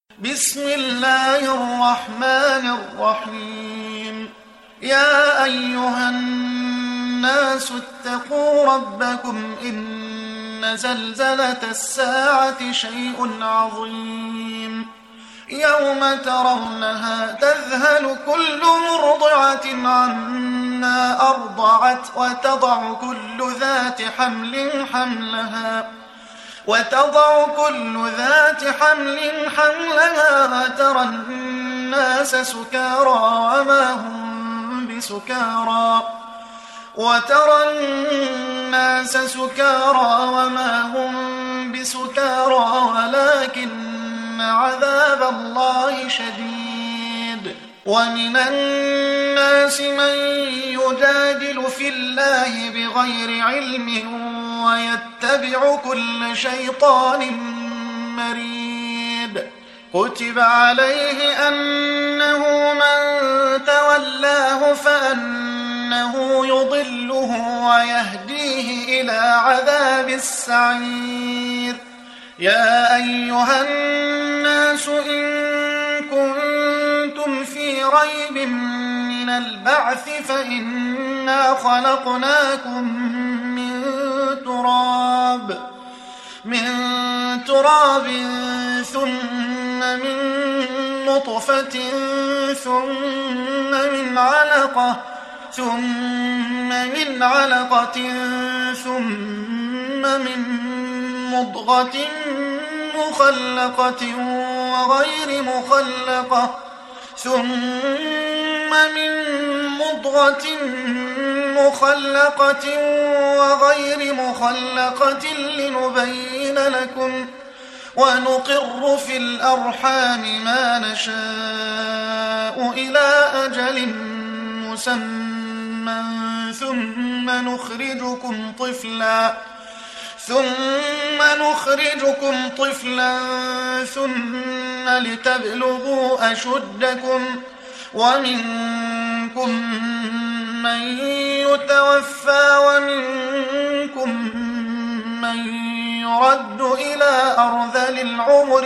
بسم الله الرحمن الرحيم. يا أيها الناس اتقوا ربكم إن زلزلة الساعة شيء عظيم يوم ترونها تذهل كل مرضعة عما أرضعت وتضع كل ذات حمل وترى الناس سكارى وما هم بسكارى ولكن عذاب الله شديد. ومن الناس من يجادل في الله بغير علم ويتبع كل شيطان مريد. كتب عليه أنه من تولاه فأنه يضله ويهديه إلى عذاب السعير. يا أيها الناس إن كنتم في ريب من البعث فإنا خلقناكم من تراب ثم من نطفة ثم من علقة ثم من مضغة مخلقة وغير مخلقة لنبين لكم ونقر في الأرحام ما نشاء إلى أجل مسمى ثم نخرجكم طفلا ثم لتبلغوا أشدكم ومنكم من يتوفى ومنكم من يرد إلى أرذل العمر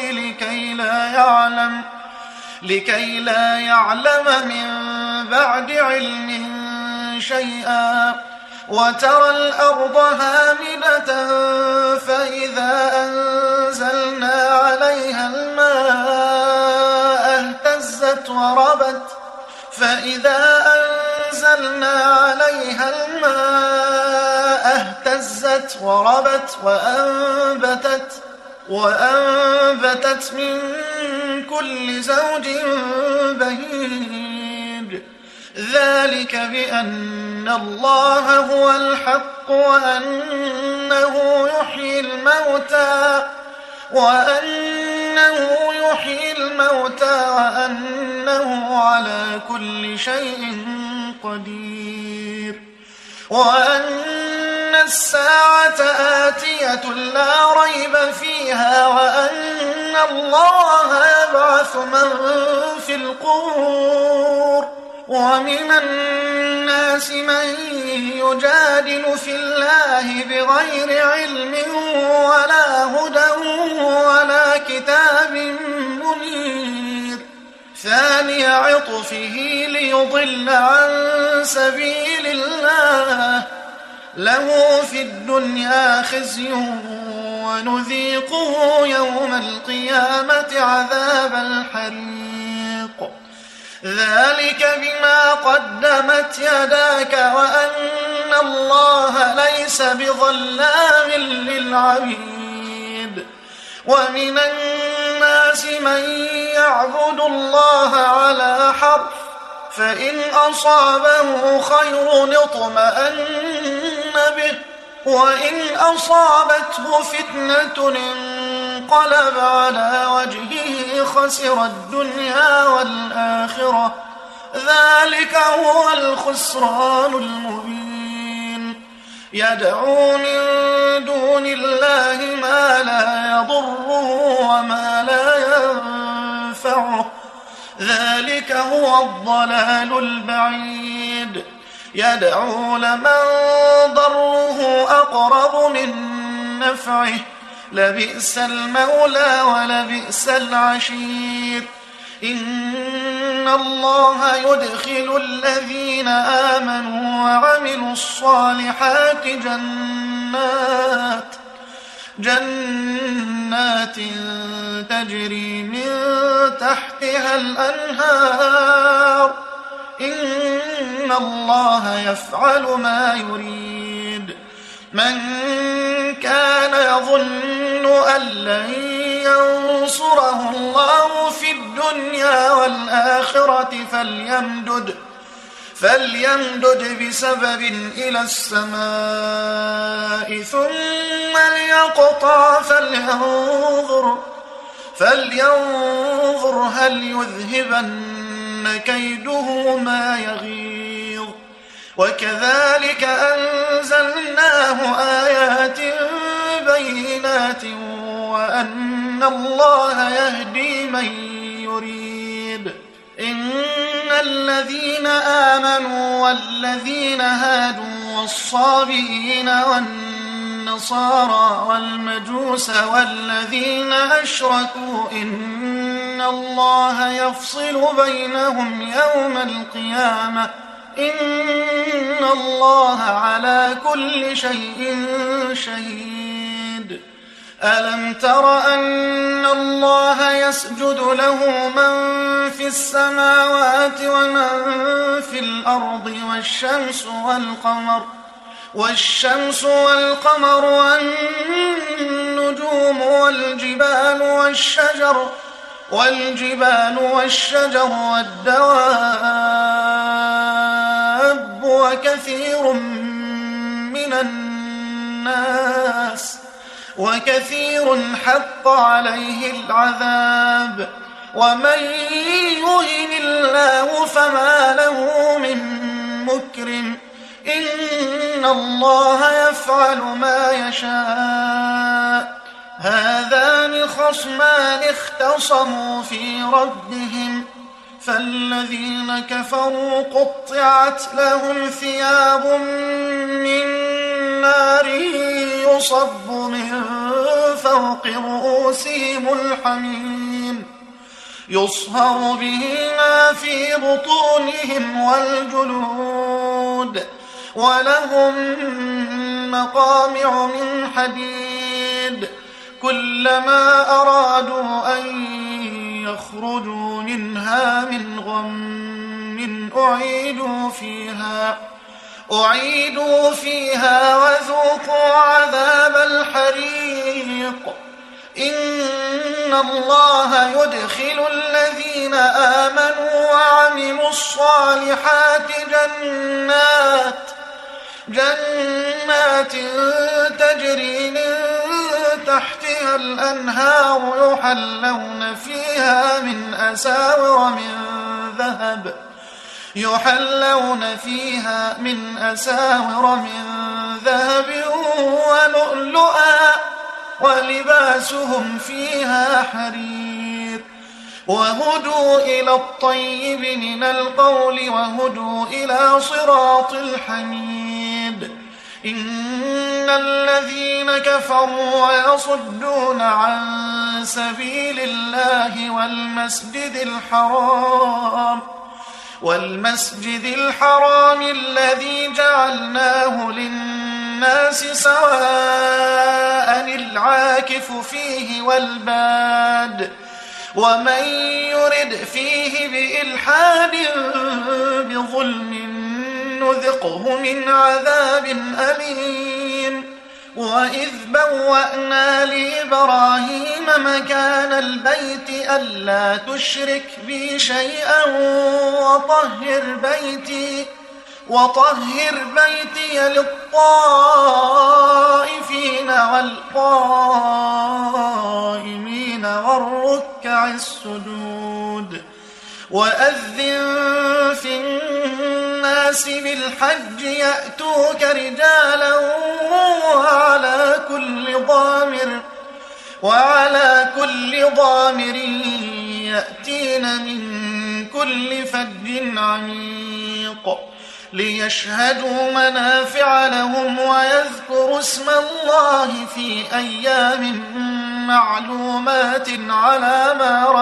لكي لا يعلم من بعد علم شيئا. وترى الأرض هامدة فإذا أنزلنا عليها الماء اهتزت وربت وأنبتت من كل زوج بهيج. ذلك بأن الله هو الحق وأنه يحيي الموتى وأنه على كل شيء قدير. وأن الساعة آتية لا ريب فيها وأن الله يبعث من في القبور. ومن الناس من يجادل في الله بغير علم ولا هدى ولا كتاب منير. ثاني عطفه ليضل عن سبيل الله له في الدنيا خزي ونذيقه يوم القيامة عذاب الحريق. ذلك بما قدمت يداك وأن الله ليس بظلام للعبيد. ومن الناس من يعبد الله على حرف فإن أصابه خير اطمأن به وإن أصابته فتنة انقلب على وجهه خسر الدنيا والآخرة. ذلك هو الخسران المبين. يدعو من دون الله ما لا يضره وما لا ينفعه. ذلك هو الضلال البعيد. يدعو لمن ضره أقرب من نفعه لبئس المولى ولبئس العشير. إن الله يدخل الذين آمنوا وعملوا الصالحات جنات تجري من تحتها الأنهار. إن الله يفعل ما يريد. من كان يظن أن لن ينصره الله في الدنيا والآخرة فليمدد بسبب إلى السماء ثم ليقطع فلينظر هل يذهبن كيده ما يغيظ. وكذلك أنزلناه آيات بينات وأن الله يهدي من يريد. إن الذين آمنوا والذين هادوا والصابئين والنصارى والمجوس والذين أشركوا إن الله يفصل بينهم يوم القيامة. إن الله على كل شيء شهيد. ألم تر أن الله يسجد له من في السماوات ومن في الأرض والشمس والقمر والنجوم والجبال والشجر والدواب وكثير حق عليه العذاب. ومن يهن الله فما له من مكرم. إن الله يفعل ما يشاء. هذان خصمان اختصموا في ربهم فالذين كفروا قطعت لهم ثياب من نار يصب من فوق رؤوسهم الحميم يصهر به ما في بطونهم والجلود ولهم مقامع من حديد. كلما أرادوا أن يخرجوا منها من غم أعيدوا فيها وذوقوا عذاب الحريق. إن الله يدخل الذين آمنوا وعملوا الصالحات جنات تجري من تحتها الأنهار يحلون فيها من أساور من ذهب ولؤلؤا ولباسهم فيها حرير. وهدوا إلى الطيب من القول وهدوا إلى صراط الحميد. إن الذين كفروا ويصدون عن سبيل الله والمسجد الحرام الذي جعلناه للناس سواء العاكف فيه والباد ومن يرد فيه بإلحاد بظلم نذقه من عذاب أليم. وإذ بوأنا لإبراهيم مكان البيت ألا تشرك بي شيئا وطهر بيتي للطائفين والقائمين والركع السجود. وأذن في الناس بالحج يأتوك رجالا وعلى كل ضامر يأتين من كل فج عميق. ليشهدوا منافع لهم ويذكروا اسم الله في أيام معلومات على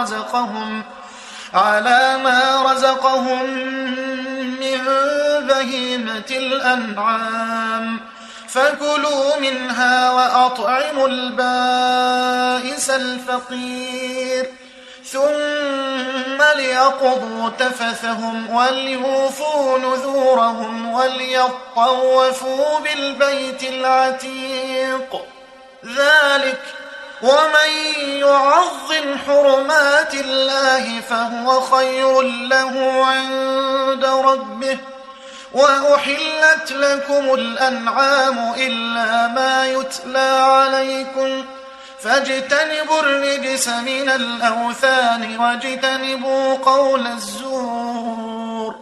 ما رزقهم من بهيمة الأنعام، فكلوا منها وأطعموا البائس الفقير، ثم ليقضوا تفثهم وليوفوا نذورهم وليطوفوا بالبيت العتيق. ذلك ومن يعظم حرمات الله فهو خير له عند ربه. وأحلت لكم الأنعام إلا ما يتلى عليكم فاجتنبوا الرجس من الأوثان واجتنبوا قول الزور،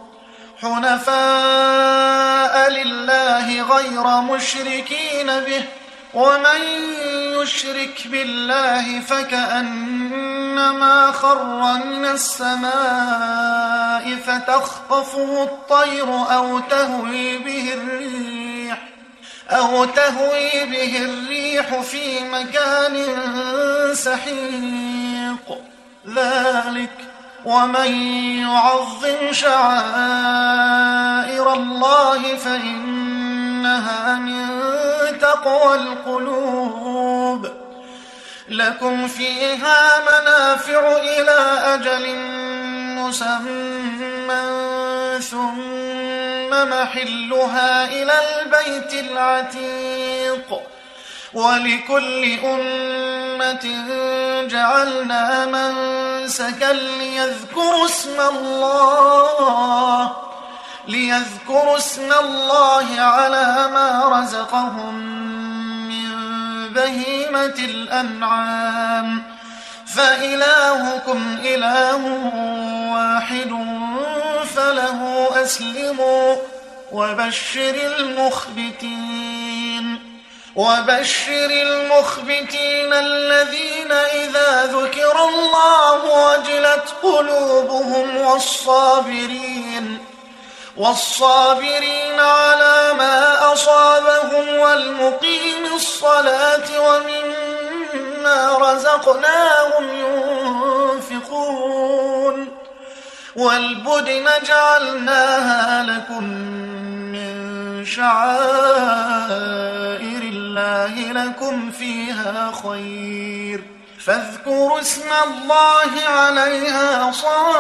حنفاء لله غير مشركين به، ومن يشرك بالله فكأنما خر من السماء فتخطفه الطير أو تهوي به الريح في مكان سحيق. ذلك ومن يعظم شعائر الله فإنها من تقوى القلوب. لكم فيها منافع إلى أجل مسمى ثم محلها إلى البيت العتيق. ولكل أمة جعلنا منسكا ليذكروا اسم الله على ما رزقهم من بهيمة الأنعام، فإلهكم إله واحد فله أسلموا. وبشر المخبتين الذين إذا ذكر الله وجلت قلوبهم والصابرين على ما أصابهم والمقيم الصلاة ومما رزقناهم ينفقون. والبدن جعلناها لكم من شعائر الله لكم فيها خير، فاذكروا اسم الله عليها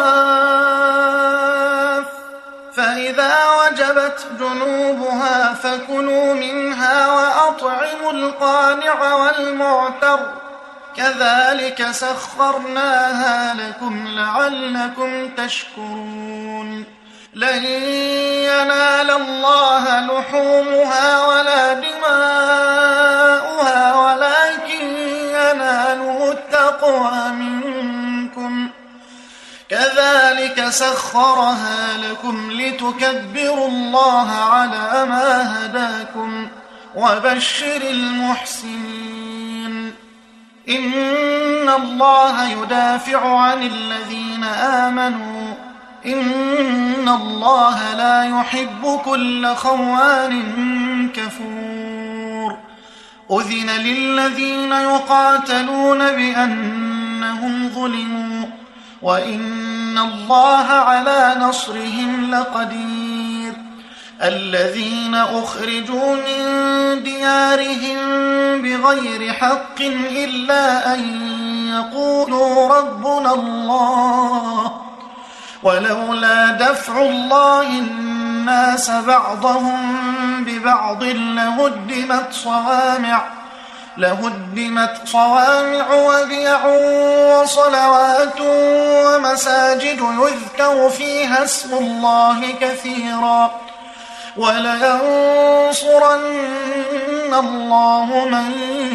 صواف، فإذا وجبت جنوبها فكلوا منها وأطعموا القانع والمعتر، كذلك سخرناها لكم لعلكم تشكرون. لن ينال الله لحومها ولا دماؤها ولكن يناله التقوى منكم، كذلك سخرها لكم لتكبروا الله على ما هداكم. وبشر المحسنين. إن الله يدافع عن الذين آمنوا إن الله لا يحب كل خوان كفور. أذن للذين يقاتلون بأنهم ظلموا وإن الله على نصرهم لقدير. الذين أخرجوا من ديارهم بغير حق إلا أن يقولوا ربنا الله، ولولا دفع الله الناس بعضهم ببعض لهدمت صوامع وبيع وصلوات ومساجد يذكر فيها اسم الله كثيرا، ولينصرن الله من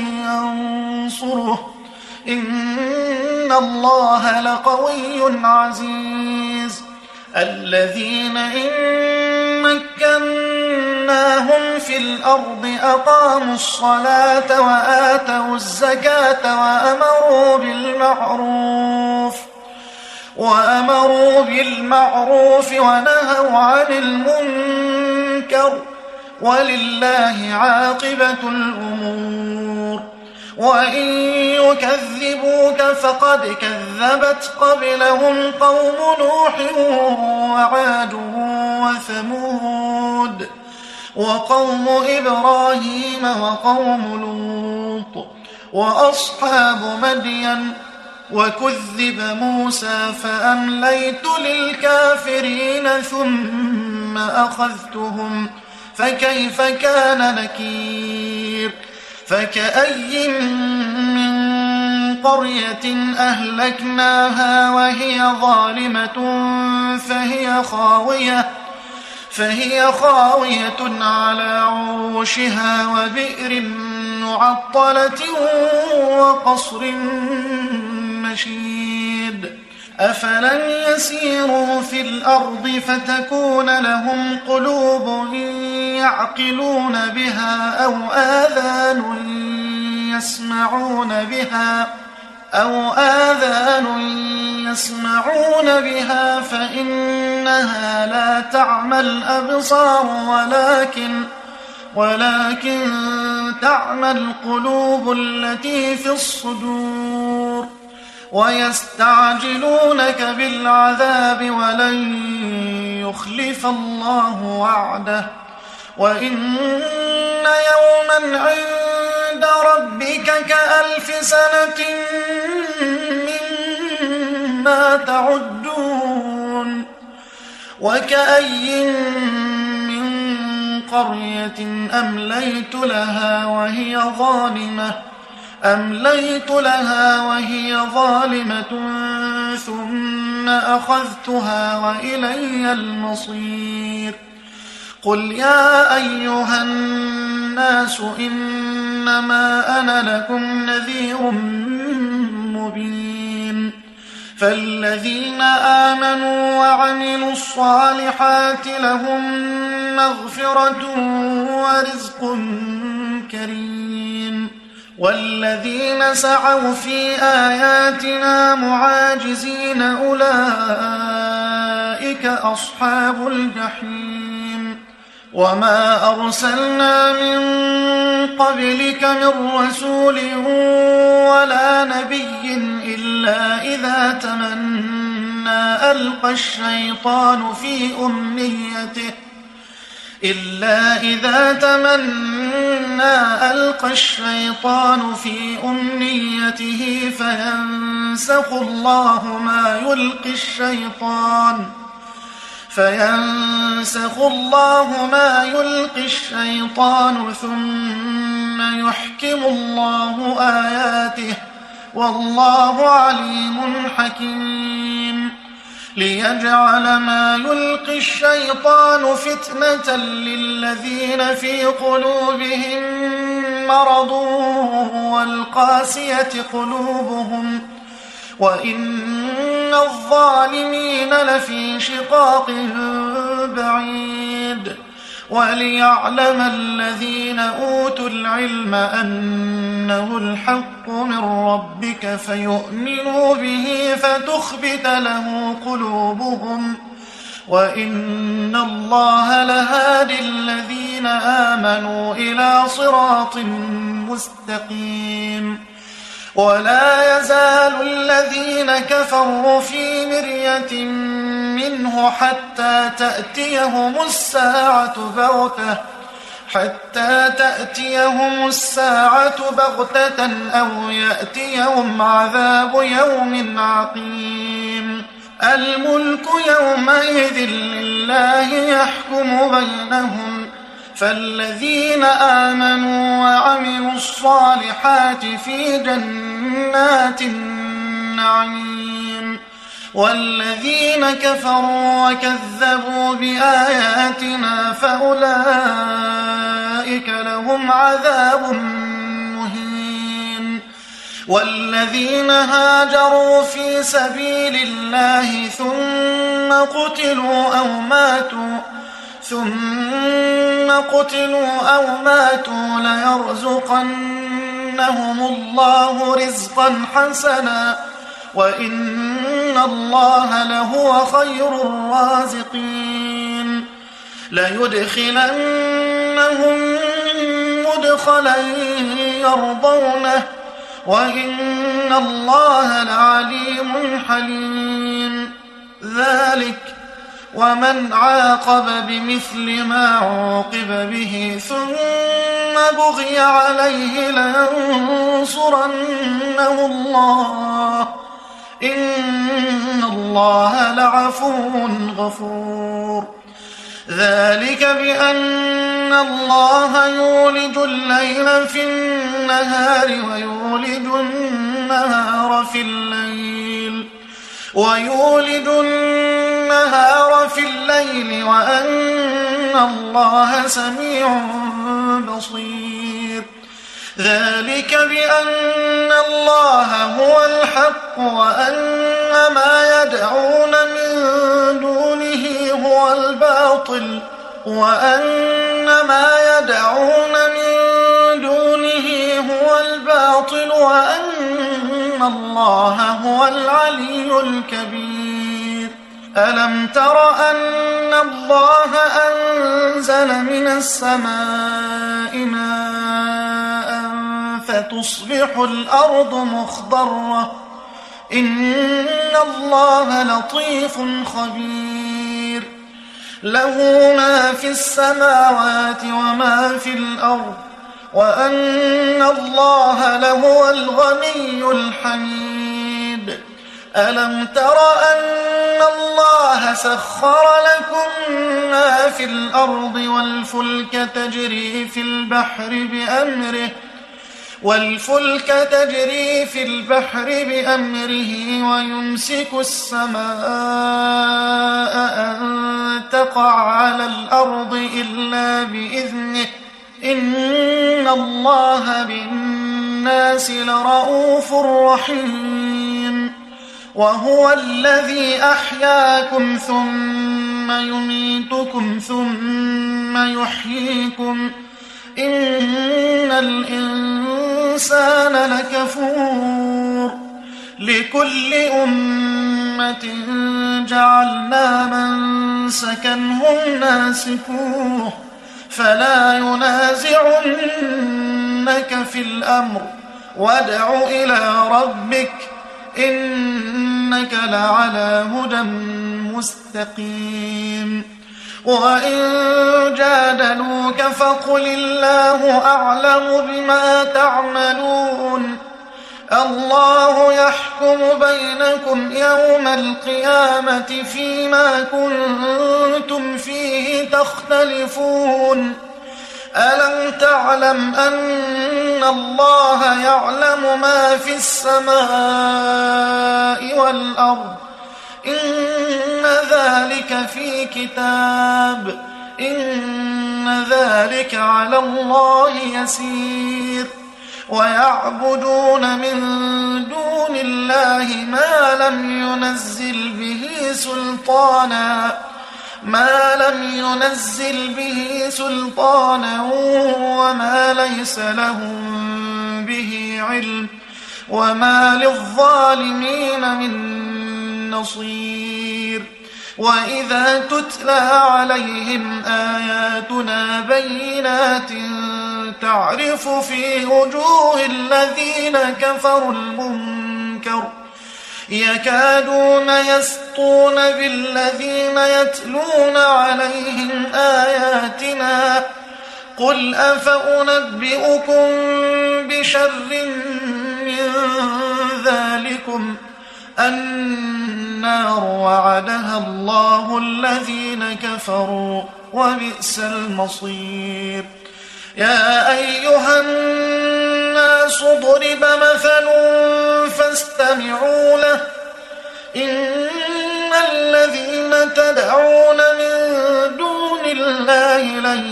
ينصره إن الله لقوي عزيز. الذين إن مكناهم في الأرض أقاموا الصلاة وآتوا الزكاة وأمروا بالمعروف ونهوا عن المنكر يذكر ولله عاقبة الأمور وإن يكذبوك فقد كذبت قبلهم قوم نوح وعاد وثمود وقوم إبراهيم وقوم لوط وأصحاب مدين وكذب موسى فأمليت للكافرين ثم أخذتهم فكيف كان نكير فكأي من قرية أهلكناها وهي ظالمة فهي خاوية على عروشها وبئر معطلة وقصر مشيد أفلم يسيروا في الأرض فتكون لهم قلوب يعقلون بها أو آذان يسمعون بها فإنها لا تعمى الأبصار ولكن تعمى القلوب التي في الصدور ويستعجلونك بالعذاب ولن يخلف الله وعده وإن يوما عند ربك كألف سنة مما تعدون وكأي من قرية أمليت لها وهي ظالمة ثم أخذتها وإلي المصير قل يا أيها الناس إنما أنا لكم نذير مبين فالذين آمنوا وعملوا الصالحات لهم مغفرة ورزق كريم والذين سعوا في آياتنا معاجزين أولئك أصحاب الجحيم وما أرسلنا من قبلك من رسول ولا نبي إلا إذا تمنى ألقى الشيطان في أمنيته فينسخ الله ما يلقي الشيطان ثم يحكم الله آياته والله عليم حكيم ليجعل ما يلقي الشيطان فتنة للذين في قلوبهم مرض والقاسية قلوبهم وإن الظالمين لفي شقاق بعيد وليعلم الذين أوتوا العلم أنه الحق من ربك فيؤمنوا به فتخبت له قلوبهم وإن الله لهادي الذين آمنوا إلى صراط مستقيم ولا يزال الذين كفروا في مرية منه حتى تأتيهم الساعة بغتة أو يأتيهم عذاب يوم عقيم الملك يومئذ لله يحكم بينهم فالذين آمنوا وعملوا الصالحات في جنات النعيم والذين كفروا وكذبوا بآياتنا فأولئك لهم عذاب مهين والذين هاجروا في سبيل الله ثم قتلوا أو ماتوا ليرزقنهم الله رزقا حسنا وإن الله لهو خير الرازقين ليدخلنهم مدخلا يرضونه وإن الله لعليم حليم. ذلك ومن عاقب بمثل ما عوقب به ثم بغي عليه لينصرنه الله إن الله لعفو غفور. ذلك بأن الله يولج الليل في النهار ويولج النهار في الليل وأن الله سميع بصير. ذلك بأن الله هو الحق وأن ما يدعون من دونه هو الباطل وأن الله هو العلي الكبير. ألم تر أن الله أنزل من السماء ماء فتصبح الأرض مخضرة إن الله لطيف خبير. له ما في السماوات وما في الأرض وأن الله لهو الغني الحميد. ألم تر أن الله سخر لكم ما في الأرض والفلك تجري في البحر بأمره ويمسك السماء أن تقع على الأرض إلا بإذنه إن الله بالناس لرؤوف رحيم. وهو الذي أحياكم ثم يميتكم ثم يحييكم إن الإنسان لكفور. لكل أمة جعلنا منسكا هم ناسكوه فلا ينازعنك في الأمر وادع إلى ربك إنك لعلى هدى مستقيم. وإن جادلوك فقل الله أعلم بما تعملون. الله يحكم بينكم يوم القيامة فيما كنتم فيه تختلفون. ألم تعلم أن الله يعلم ما في السماء والأرض إن ذلك في كتاب إن ذلك على الله يسير. ويعبدون من دون الله ما لم ينزل به سلطانا وما ليس لهم به علم وما للظالمين من نصير. وإذا تتلى عليهم آياتنا بينات تعرف في وجوه الذين كفروا المنكر يكادون يسطون بالذين يتلون عليهم آياتنا. قل أفأنبئكم بشر من ذلكم النار وعدها الله الذين كفروا وبئس المصير. يا أيها الناس ضرب مثل فاستمعوا له إن الذين تدعون من دون الله لن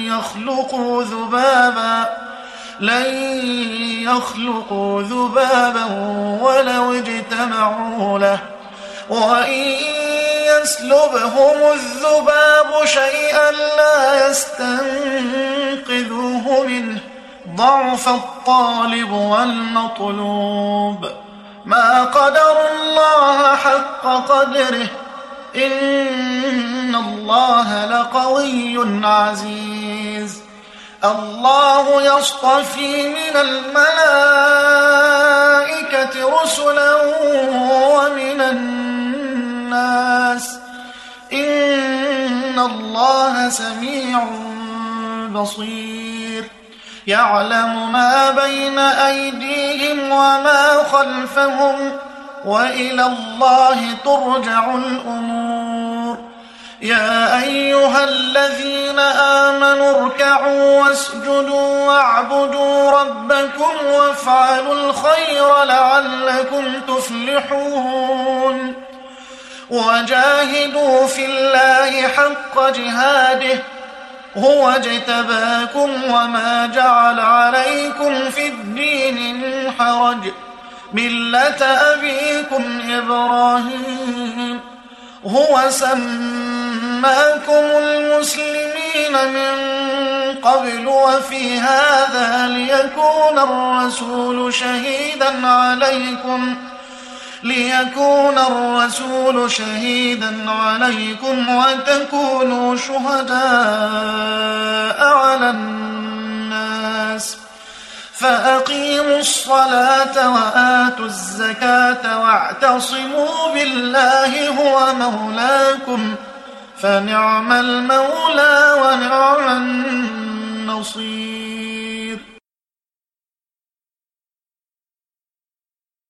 يخلقوا ذبابا ولو اجتمعوا له وإن يسلبهم الذباب شيئا لا يستنقذوه منه ضعف الطالب والمطلوب. ما قدروا الله حق قدره إن الله لقوي عزيز الله يصطفي من الملائكة رسلا ومن الناس إن الله سميع بصير يعلم ما بين أيديهم وما خلفهم وإلى الله ترجع الأمور يا أيها الذين آمنوا اركعوا واسجدوا واعبدوا ربكم وافعلوا الخير لعلكم تفلحون وجاهدوا في الله حق جهاده هو اجتباكم وما جعل عليكم في الدين من حرج ملة أبيكم إبراهيم هو سماكم المسلمين من قبل وفي هذا ليكون الرسول شهيدا عليكم وتكونوا شهداء على الناس فأقيموا الصلاة وآتوا الزكاة واعتصموا بالله هو مولاكم فنعم المولى ونعم